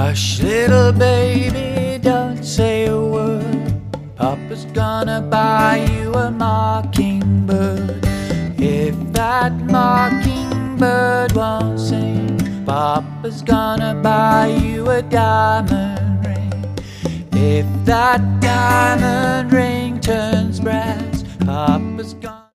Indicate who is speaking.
Speaker 1: Hush, little baby, don't say a word. Papa's gonna buy you a mockingbird. If that mockingbird won't sing, Papa's gonna buy you a diamond ring. If that diamond ring turns brass, Papa's gonna